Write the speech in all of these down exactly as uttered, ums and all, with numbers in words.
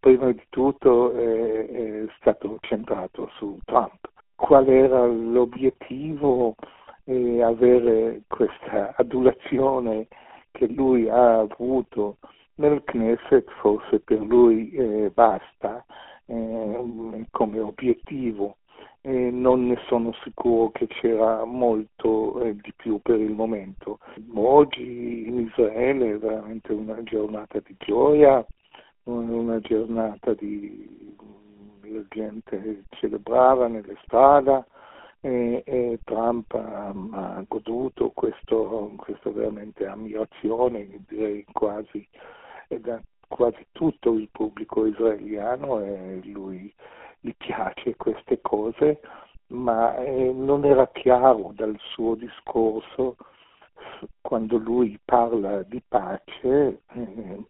prima di tutto è, è stato centrato su Trump. Qual era l'obiettivo? Eh, avere questa adulazione che lui ha avuto nel Knesset, forse per lui eh, basta eh, come obiettivo. Eh, non ne sono sicuro che c'era molto eh, di più per il momento. Oggi in Israele è veramente una giornata di gioia, una giornata di la gente celebrava nelle strade e, e Trump ha, ha goduto questo, questo veramente ammirazione, direi quasi da quasi tutto il pubblico israeliano, e lui gli piace queste cose, ma eh, non era chiaro dal suo discorso quando lui parla di pace eh,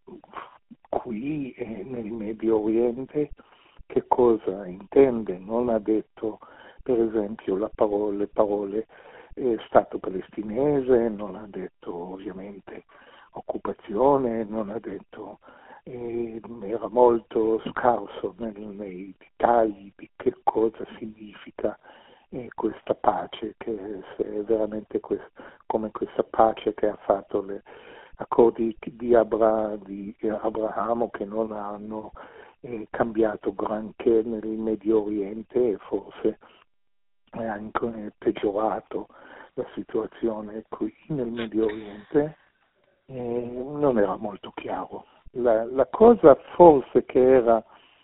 qui eh, nel Medio Oriente che cosa intende. Non ha detto per esempio la parola, le parole eh, Stato palestinese, non ha detto ovviamente occupazione, non ha detto, eh, era molto scarso nel, nei dettagli di che cosa significa eh, questa pace, che se è veramente quest, come questa pace che ha fatto le accordi di, Abra, di Abramo, che non hanno eh, cambiato granché nel Medio Oriente e forse è anche peggiorato la situazione qui nel Medio Oriente. Eh, non era molto chiaro. La, la cosa forse che era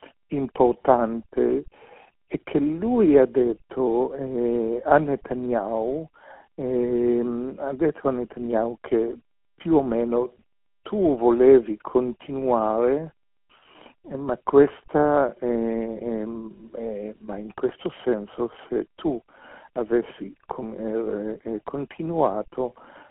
importante è che lui ha detto eh, a Netanyahu, eh, ha detto a Netanyahu che più o meno tu volevi continuare, eh, ma questa, eh, eh, ma in questo senso se tu avessi con, eh, continuato,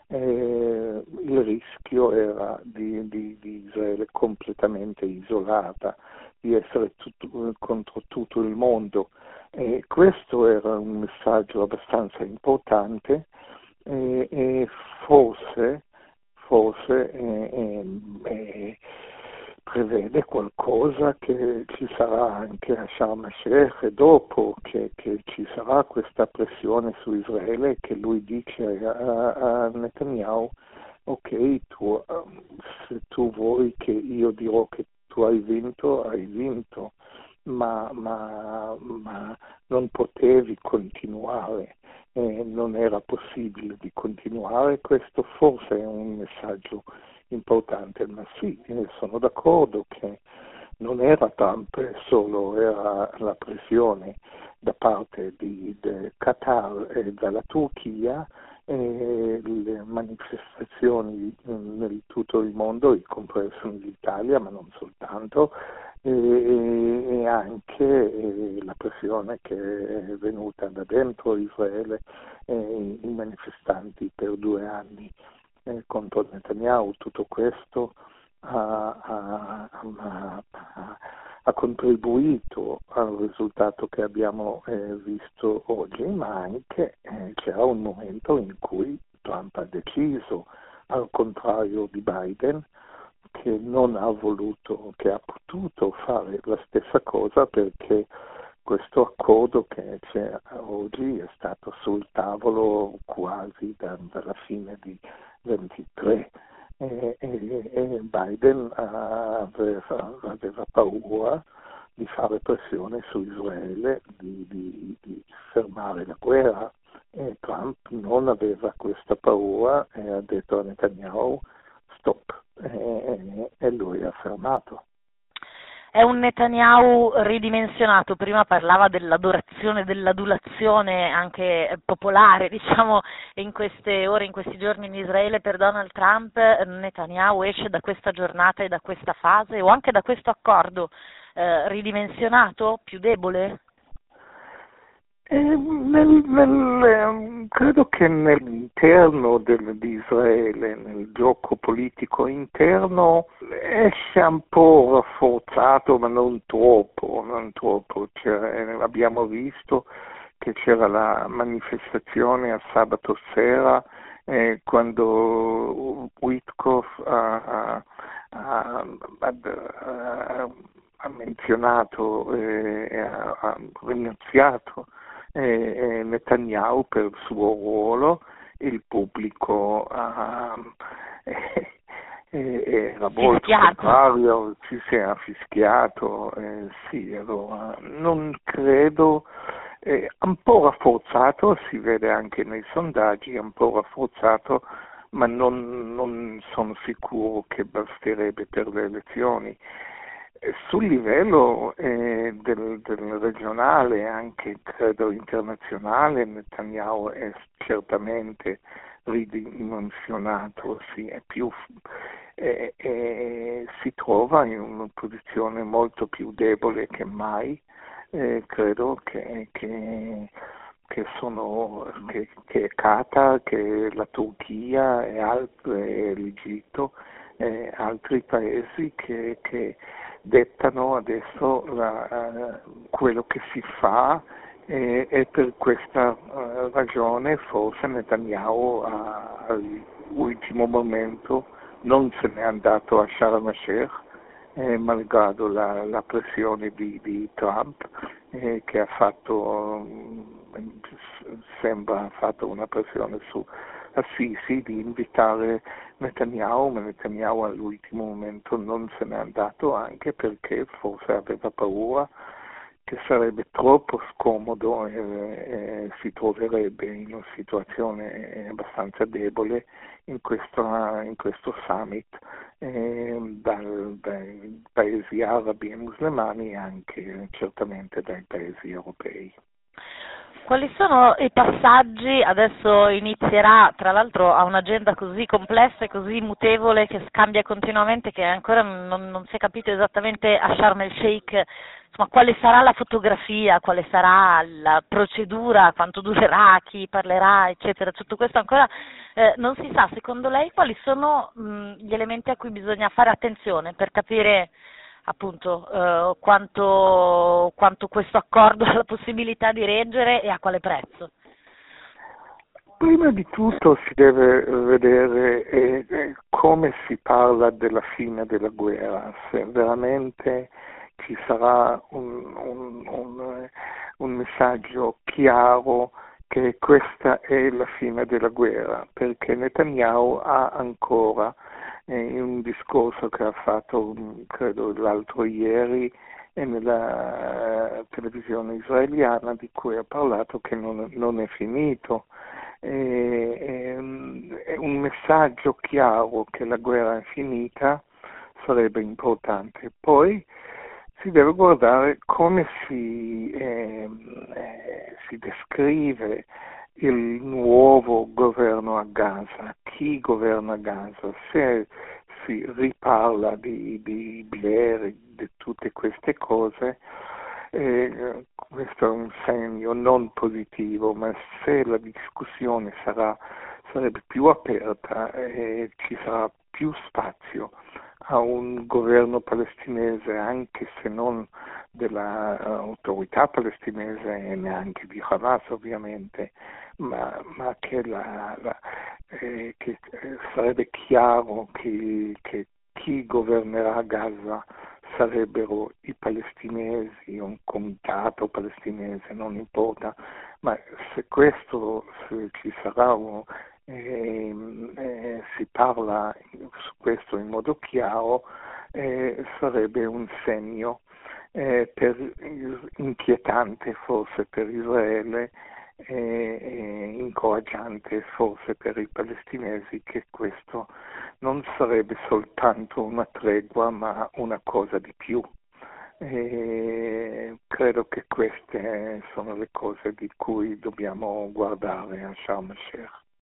Eh, il rischio era di, di, di Israele completamente isolata, di essere tutto, contro tutto il mondo. E questo era un messaggio abbastanza importante e, e forse, forse eh, eh, prevede qualcosa che ci sarà anche a Sharm el-Sheikh dopo, che, che ci sarà questa pressione su Israele, che lui dice a, a Netanyahu: ok, tu, se tu vuoi che io dirò che tu hai vinto, hai vinto, ma, ma, ma non potevi continuare, eh, non era possibile di continuare. Questo forse è un messaggio importante, ma sì, eh, sono d'accordo che non era Trump solo, era la pressione da parte di, di Qatar e dalla Turchia, e le manifestazioni nel tutto il mondo, compreso l'Italia, ma non soltanto, e, e anche eh, la pressione che è venuta da dentro Israele, eh, i manifestanti per due anni eh, contro Netanyahu. Tutto questo ha, ha, ha, ha, ha contribuito al risultato che abbiamo eh, visto oggi, ma anche eh, c'era un momento in cui Trump ha deciso, al contrario di Biden, che non ha voluto, che ha potuto fare la stessa cosa, perché questo accordo che c'è oggi è stato sul tavolo quasi da, dalla fine di ventitré. E, e, e Biden aveva, aveva paura di fare pressione su Israele, di, di, di fermare la guerra, e Trump non aveva questa paura e ha detto a Netanyahu stop, e, e, e lui ha fermato. È un Netanyahu ridimensionato. Prima parlava dell'adorazione, dell'adulazione anche popolare, diciamo, in queste ore, in questi giorni in Israele per Donald Trump. Netanyahu esce da questa giornata e da questa fase, o anche da questo accordo, eh, ridimensionato, più debole? Eh, nel, nel, credo che nell'interno del, di Israele, nel gioco politico interno, esce un po' rafforzato, ma non troppo, non troppo. Cioè, abbiamo visto che c'era la manifestazione a sabato sera, eh, quando Witkoff ha, ha, ha, ha, ha ringraziato, eh, ha, ha ringraziato eh, Netanyahu per il suo ruolo, il pubblico ha, eh, eh, era molto contrario, ci si era fischiato, eh, sì, allora non credo, eh, un po' rafforzato, si vede anche nei sondaggi, un po' rafforzato, ma non, non sono sicuro che basterebbe per le elezioni. Sul livello eh, del, del regionale, anche credo internazionale, Netanyahu è certamente ridimensionato, sì, è più, eh, eh, si trova in una posizione molto più debole che mai, eh, credo che, che, che sono che, che Qatar, che la Turchia e altre, l'Egitto e altri paesi che, che dettano adesso la, quello che si fa e, e per questa uh, ragione forse Netanyahu all'ultimo momento non se n'è andato a Sharm el-Sheikh, eh, malgrado la, la pressione di, di Trump eh, che ha fatto, sembra ha fatto una pressione su Assisi di invitare Netanyahu, ma Netanyahu all'ultimo momento non se n'è andato, anche perché forse aveva paura che sarebbe troppo scomodo e, e si troverebbe in una situazione abbastanza debole in questo, in questo summit eh, dal, dai paesi arabi e musulmani e anche certamente dai paesi europei. Quali sono i passaggi? Adesso inizierà, tra l'altro ha un'agenda così complessa e così mutevole che cambia continuamente, che ancora non, non si è capito esattamente a Sharm el-Sheikh, insomma, quale sarà la fotografia, quale sarà la procedura, quanto durerà, chi parlerà, eccetera. Tutto questo ancora eh, non si sa. Secondo lei quali sono mh, gli elementi a cui bisogna fare attenzione per capire appunto eh, quanto, quanto questo accordo ha la possibilità di reggere e a quale prezzo? Prima di tutto si deve vedere eh, eh, come si parla della fine della guerra, se veramente ci sarà un, un, un, un messaggio chiaro che questa è la fine della guerra, perché Netanyahu ha ancora in un discorso che ha fatto, credo, l'altro ieri e nella uh, televisione israeliana, di cui ha parlato che non, non è finito. E, e, è un messaggio chiaro che la guerra è finita sarebbe importante. Poi si deve guardare come si, eh, eh, si descrive il nuovo governo a Gaza, chi governa Gaza, se si riparla di, di Blair, di tutte queste cose, eh, questo è un segno non positivo, ma se la discussione sarà, sarebbe più aperta e ci sarà più spazio a un governo palestinese, anche se non dell'autorità palestinese e neanche di Hamas ovviamente, ma, ma che, la, la, eh, che eh, sarebbe chiaro che, che chi governerà Gaza sarebbero i palestinesi, un comitato palestinese, non importa, ma se questo se ci sarà un, eh, eh, si parla su questo in modo chiaro, eh, sarebbe un segno eh, per, inquietante forse per Israele e, e incoraggiante forse per i palestinesi, che questo non sarebbe soltanto una tregua ma una cosa di più. E credo che queste sono le cose di cui dobbiamo guardare a Sharm el-Sheikh.